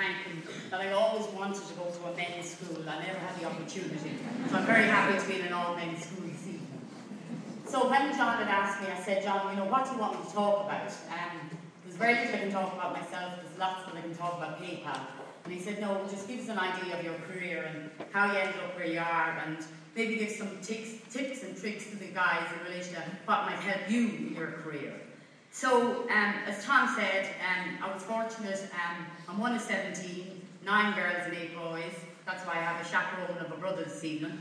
thank him that I always wanted to go to a men's school. I never had the opportunity. So I'm very happy to be in an all-men's school this evening. So when John had asked me, I said, John, you know, what do you want me to talk about? There's very little I can talk about myself, there's lots that I can talk about PayPal. And he said, no, just give us an idea of your career and how you ended up where you are, and maybe give some tips and tricks to the guys in relation to what might help you in your career. So, as Tom said, I was fortunate. I'm one of 17, 9 girls and 8 boys. That's why I have a chaperone of a brother this evening.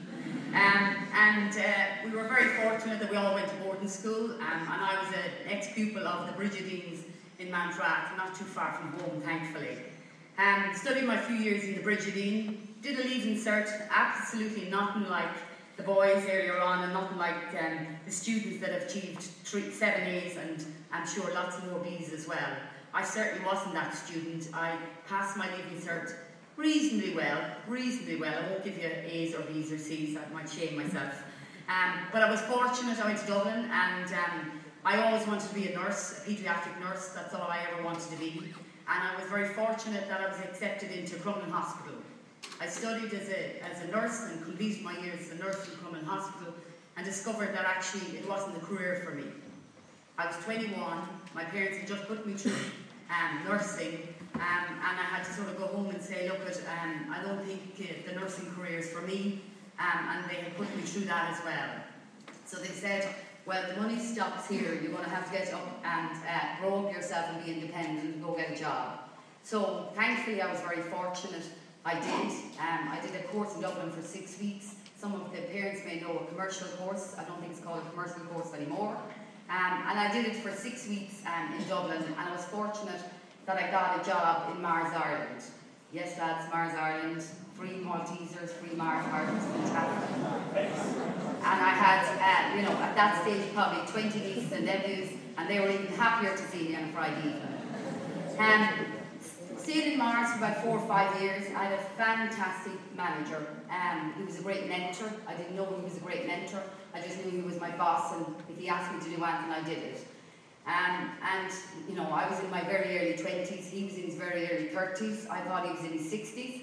We were very fortunate that we all went to boarding school, and I was an ex-pupil of the Brigidines in Mountrath, not too far from home, thankfully. Studied my few years in the Brigidine, did a Leaving Cert, absolutely nothing like the boys earlier on, and nothing like the students that have achieved 7 A's and I'm sure lots more B's as well. I certainly wasn't that student. I passed my Leaving Cert reasonably well. I won't give you A's or B's or C's, I might shame myself. But I was fortunate. I went to Dublin, and I always wanted to be a nurse, a paediatric nurse. That's all I ever wanted to be. And I was very fortunate that I was accepted into Crumlin Hospital. I studied as a nurse and completed my years as a nurse in Crumlin Hospital, and discovered that actually it wasn't a career for me. I was 21, my parents had just put me through nursing, and I had to sort of go home and say, look, I don't think the nursing career is for me, and they had put me through that as well. So they said, well, the money stops here, you're going to have to get up and grow up yourself and be independent and go get a job. So thankfully I was very fortunate. I did a course in Dublin for 6 weeks. Some of the parents may know a commercial course. I don't think it's called a commercial course anymore. And I did it for 6 weeks in Dublin, and I was fortunate that I got a job in Mars Ireland. Yes, lads, Mars Ireland, free Maltesers, free Mars Ireland, fantastic. And I had, you know, at that stage probably 20 nieces and nephews, and they were even happier to see me on a Friday evening. Stayed in Mars for about 4 or 5 years. I had a fantastic manager. He was a great mentor. I didn't know he was a great mentor. I just knew he was my boss, and if he asked me to do anything, I did it. And you know, I was in my very early 20s. He was in his very early 30s. I thought he was in his 60s.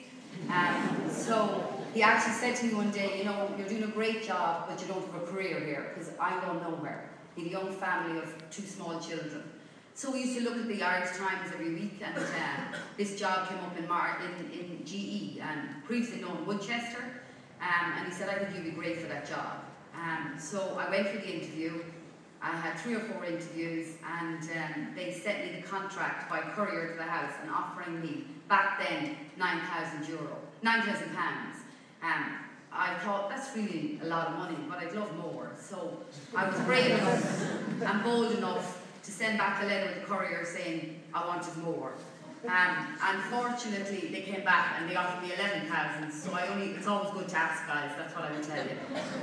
So he actually said to me one day, you know, you're doing a great job, but you don't have a career here, because I'm going nowhere. He had a young family of 2 small children. So we used to look at the Irish Times every week, and this job came up in GE, previously known Woodchester, and he said, I think you'd be great for that job. So I went for the interview. I had 3 or 4 interviews, and they sent me the contract by courier to the house and offering me, back then, £9,000. I thought, that's really a lot of money, but I'd love more. So I was brave enough and bold enough to send back a letter with the courier saying I wanted more. Unfortunately, they came back and they offered me 11,000. So it's always good to ask, guys. That's what I would tell you.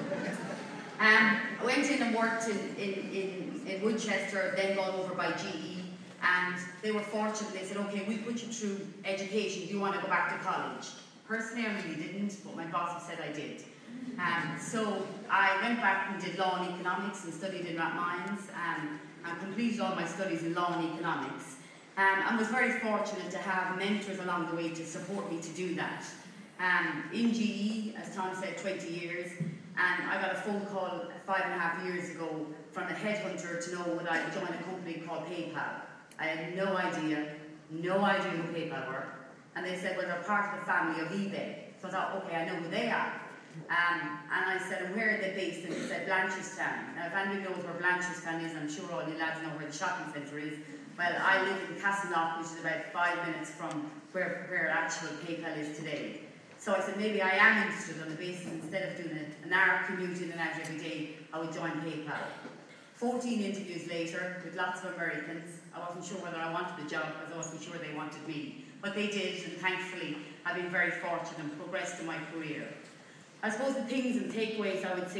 I went in and worked in Woodchester, then gone over by GE, and they were fortunate. They said, okay, we'll put you through education. Do you want to go back to college? Personally, I really didn't, but my boss said I did. So I went back and did law and economics and studied in Rathmines, and completed all my studies in law and economics. And was very fortunate to have mentors along the way to support me to do that. In GE, as Tom said, 20 years, and I got a phone call 5.5 years ago from a headhunter to know would I join a company called PayPal. I had no idea who PayPal were. And they said, well, they're part of the family of eBay. So I thought, okay, I know who they are. And I said, and where are they based? And they said, Blanchardstown. Now, if anybody knows where Blanchardstown is, I'm sure all you lads know where the shopping centre is. Well, I live in Castleknock, which is about 5 minutes from where actual PayPal is today. So I said, maybe I am interested on the basis, instead of doing an hour commute in and out every day, I would join PayPal. 14 interviews later, with lots of Americans. I wasn't sure whether I wanted the job, because I wasn't sure they wanted me. But they did, and thankfully, I've been very fortunate and progressed in my career. I suppose the things and takeaways I would say